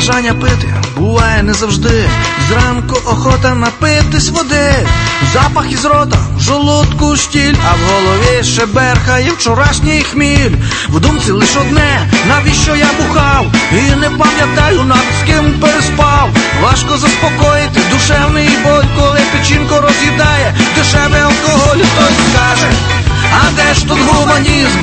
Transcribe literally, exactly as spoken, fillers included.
Бажання пити буває не завжди. Зранку охота напитись води. Запах із рота, в желудку штіль, а в голові ще берхає вчорашній хміль. В думці лиш одне, навіщо я бухав, і не пам'ятаю навіть з ким переспав. Важко заспокоїти душевний боль, коли печінку роз'їдає дешевий алкоголь. Хтось скаже, а де ж тут гуманізм?